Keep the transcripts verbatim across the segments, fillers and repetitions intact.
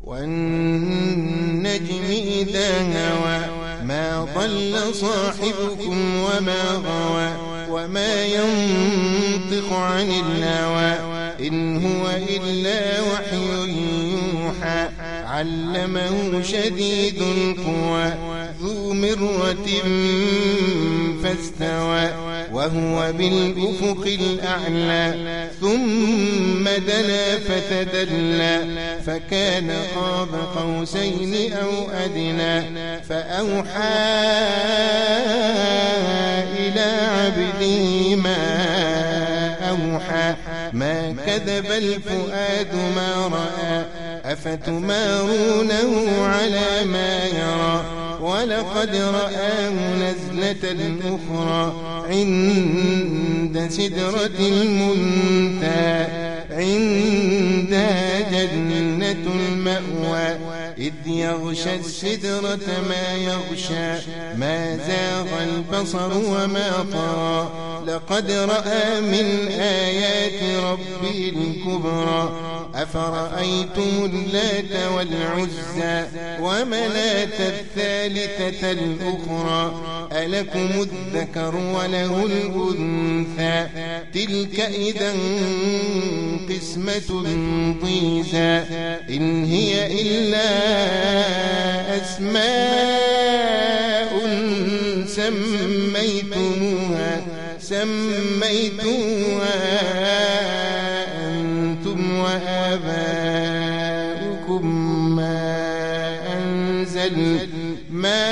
والنجم إذا هوى ما ضل صاحبكم وما غوى وما ينطق عن الهوى إن هو إلا وحي يوحى علمه شديد القوى ذو مرة فاستوى وهو بالأفق الأعلى ثم دنا فتدلى فكان قاب قوسين أو أدنى فأوحى إلى عبده ما أوحى ما كذب الفؤاد ما رأى أفتمارونه على ما يرى ولقد رآه نزلة أخرى عند سدرة المنتهى عندها جنة المأوى إذ يغشى السدرة ما يغشى ما زاغ البصر وما طغى لقد رأى من آيات ربه الكبرى أفرأيتم اللات والعزى ومناة الثالثة الأخرى ألكم الذكر وله الأنثى تلك إذا قسمة ضيزى إن هي إلا أسماء سميتموها سميتموها أنتم وآباؤكم ما أنزل ما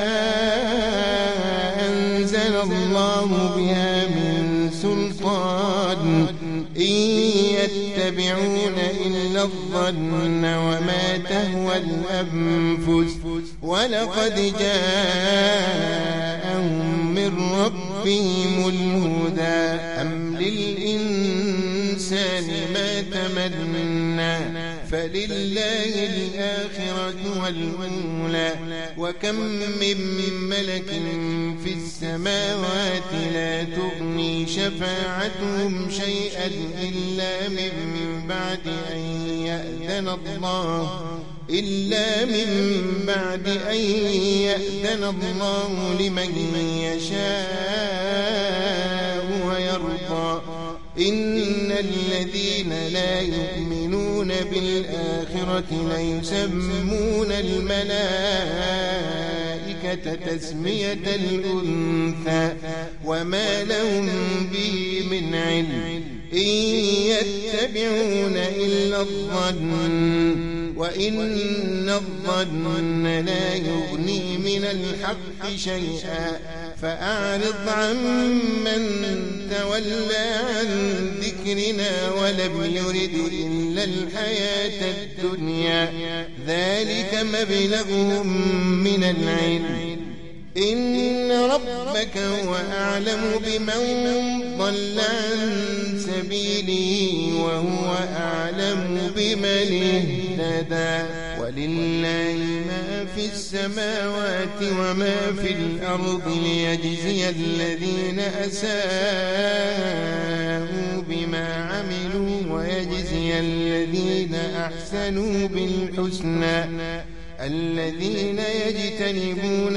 أنزل الله بها من سلطان إن يتبعون إلا الظن وما تهوى الأنفس ولقد جاءهم من ربهم الهدى أم للإنسان ما تمنى فلله الآخرة والأولى وكم من ملك في السماوات لا تغني شفاعتهم شيئا إلا من بعد أن يأذن الله إلا من بعد أن يأذن الله لمن يشاء ويرضى إن الذين لا يؤمنون بالآخرة ليسمون الملائكة تسمية الأنثى وما لهم به من علم إن يتبعون إلا الظن وإن الظن لا يغني من الحق شيئا فأعرض عن من تولى عن ذكرنا ولم يرد إلا الحياة الدنيا ذلك مبلغهم من العلم إن ربك هو أعلم بمن ضل عن سبيله وهو أعلم بمن اهتدى ولله ما في السماوات وما في الأرض ليجزي الذين أساءوا بما عملوا ويجزي الذين أحسنوا بالحسنى الذين يجتنبون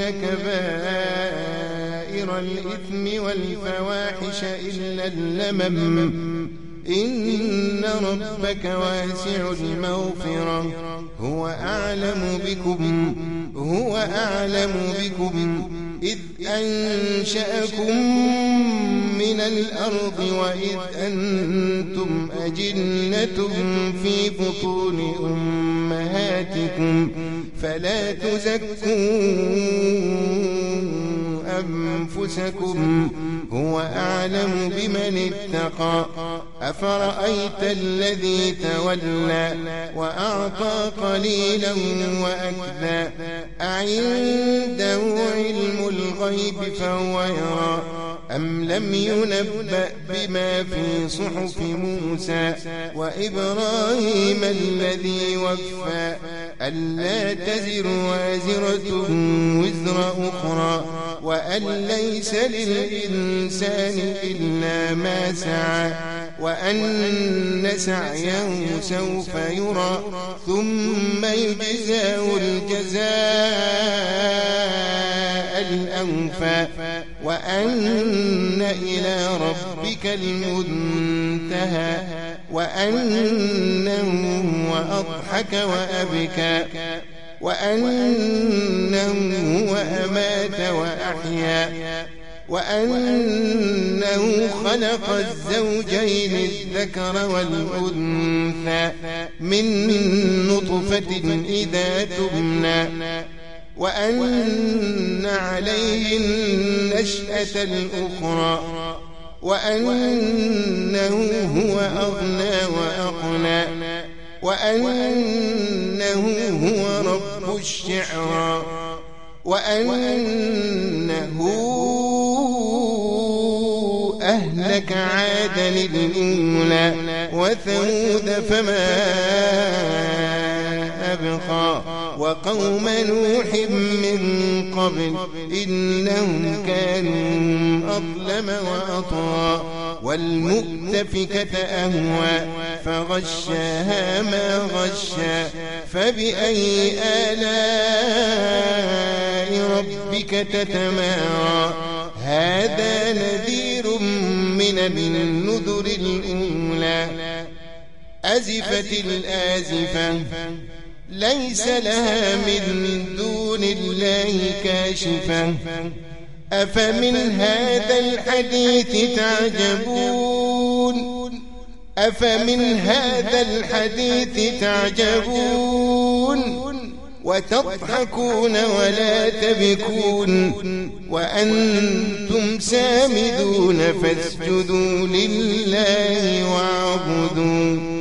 كبائر الإثم والفواحش إلا اللمم إن ربك واسع المغفرة هو أعلم بكم هو أعلم بكم إذ أنشأكم من الأرض وإذ أنتم أجنة في بطون أمهاتكم فلا تزكوا أنفسكم هو أعلم بمن اتقى أفرأيت الذي تولى وأعطى قليلا وأكدى أعنده علم الغيب فهو يرى أم لم ينبأ بما في صحف موسى وإبراهيم الذي وفى ألا تزر وازرة وزر أخرى وأن ليس للإنسان إلا ما سعى وأن سعيه سوف يرى ثم يجزاه الجزاء الأوفى وأن إلى ربك المنتهى وأنه هو أضحك وأبكى وأنه هو أمات وأحيا وأنه خلق الزوجين الذكر والأنثى من نطفة إذا تمنى وأن عليه النشأة الأخرى وأنه هو أغنى وأقنى وأنه هو رب الشعرى وأنه أهلك عادا الأولى وثمود فما أبقى وقوم نوح من قبل إنهم كانوا أظلم وأطغى والمؤتفكة أهوى فغشاها ما غشا فبأي آلاء ربك تتمارى هذا نذير من النذر الأولى أزفت الآزفة ليس لها من دون الله كاشفة أفمن هذا الحديث تعجبون أفمن هذا الحديث تعجبون وتضحكون ولا تبكون وأنتم سامدون فاسجدوا لله واعبدوا